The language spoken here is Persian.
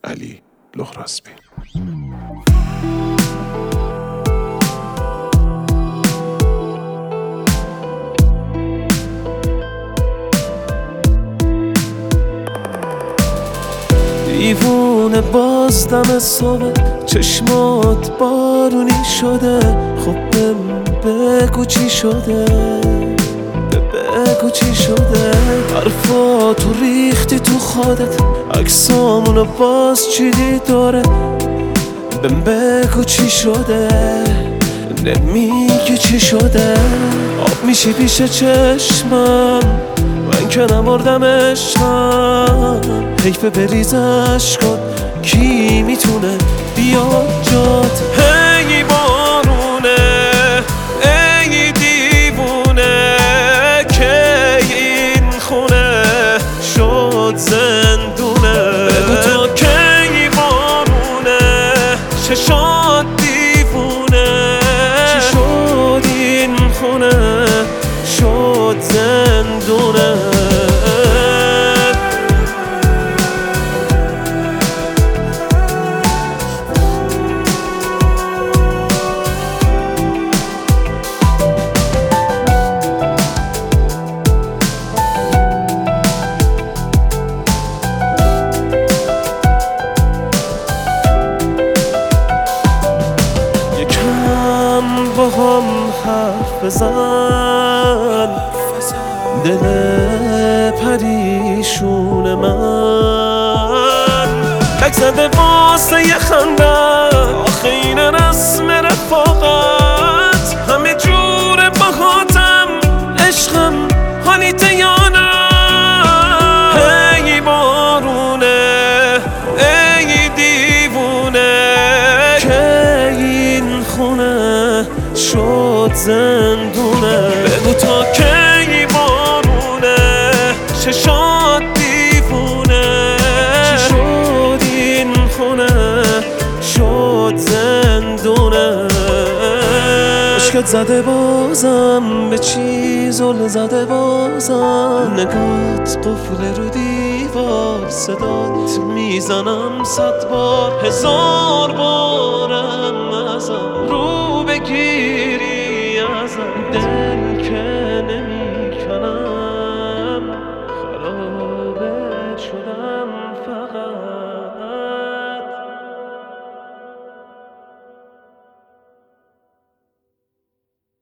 علی لهرازبی. دیوونه باز دم صبح چشمات بارونی شده. خب بگو چی شده، بگو چی شده. حرفاتو ریختی تو خودت، عکسامونو باز چیدی داره. بگو چی شده، نمیگی چی شده. آب میشی پیش چشمم، من که نمردم عشقم. حیف بریز عشقات، کی میتونه بیاد جات. هی بارونه، ای دیوونه، که این خونه شد زندونه. بگو تا کی بارونه، چشات دیوونه. چی شد این خونه شد زندونه. با هم حرف بزن، دل پریشون من لک زده واسه یه خنده. آخه این رسم رفاقت، همه جور باهاتم عشقم حالیته یا نه. هی بارونه، ای دیوونه، که این خونه شد زندونه. بگو تا کی بارونه، چشات دیوونه. چی شد این خونه شد زندونه. مشکت زده بازم، به چی زل زده بازم. نگات قفل رو دیوار، صدات میزنم 100 بار. 1000 بارم ازم رو بگیری ازم.